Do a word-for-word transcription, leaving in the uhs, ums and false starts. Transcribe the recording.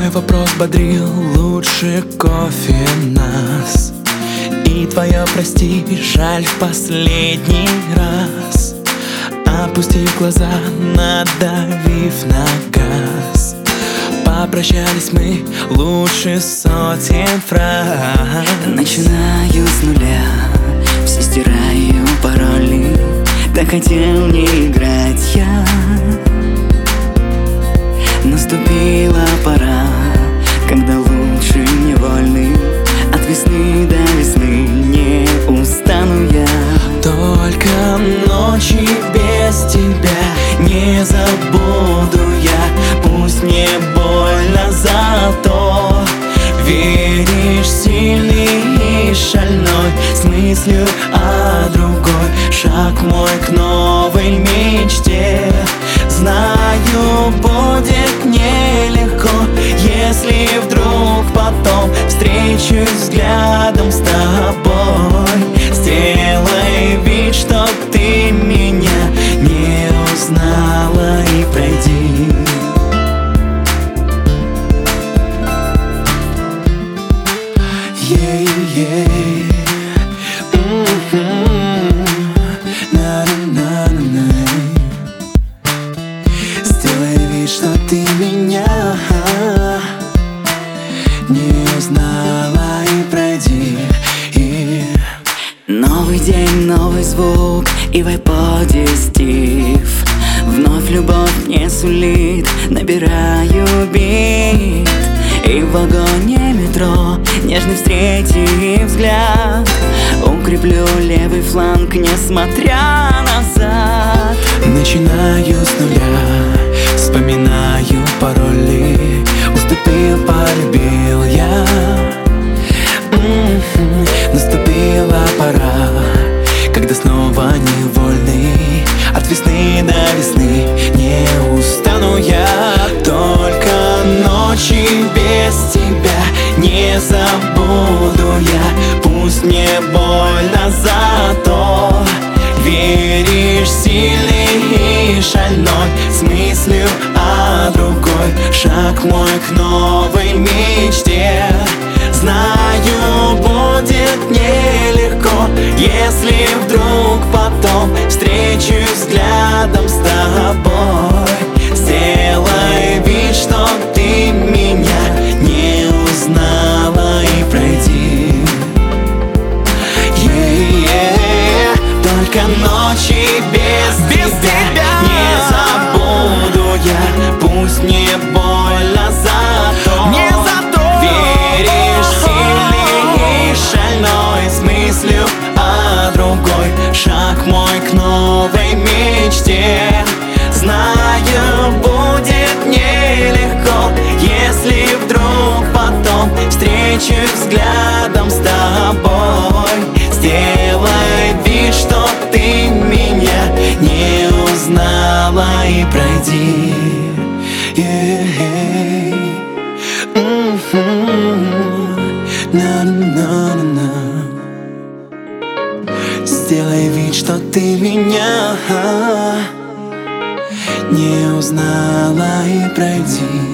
Твой вопрос бодрил лучше кофе нас. И твое прости, жаль в последний раз. Опустив глаза, надавив на газ, попрощались мы лучше сотен фраз. Начинаю с нуля, все стираю пароли. Так хотел не играть я. Наступила пора, когда лучше невольный. От весны до весны не устану я. Только ночи без тебя не забуду я. Пусть мне больно, зато веришь сильный и шальной, с мыслью о другой. Шаг мой к новой мечте. Знаю, будет нелегко, если вдруг потом встречусь взглядом с тобой. Сделай вид, что ты меня не узнала, и пройди. Yeah-yeah. Mm-hmm. На-на-на-на-на. Сделай вид, что ты меня не узнала, и пройди. И... Новый день, новый звук, и в айподе стив. Вновь любовь мне сулит, набираю бит. И в вагоне метро нежный встретив взгляд. Укреплю левый фланг, несмотря назад. Начинаю с нуля, вспоминаю пароли. Уступил, полюбил я. М-м-м. Наступила пора, когда снова невольный. От весны до весны не устану я. Только ночи без тебя не забуду я. Пусть мне больно, зато веришь сильный и шальной, с мыслью о другой. Шаг мой к новой мечте. Знаю, будет нелегко, если вдруг потом встречусь взглядом с тобой. Сделай вид, что ты меня не узнала, и пройди. Yeah-yeah. Только ночи без, без тебя не забуду я. Пусть мне больно, зато Не зато веришь сильный и шальной, с мыслью о другой. Шаг мой к новой мечте. Знаю, будет нелегко, если вдруг потом встречусь взглядом с тобой. Сделай вид, что ты меня не узнала, и пройди. Yeah-yeah. Mm-hmm. На-на-на-на. Сделай вид, что ты меня не узнала, и пройди.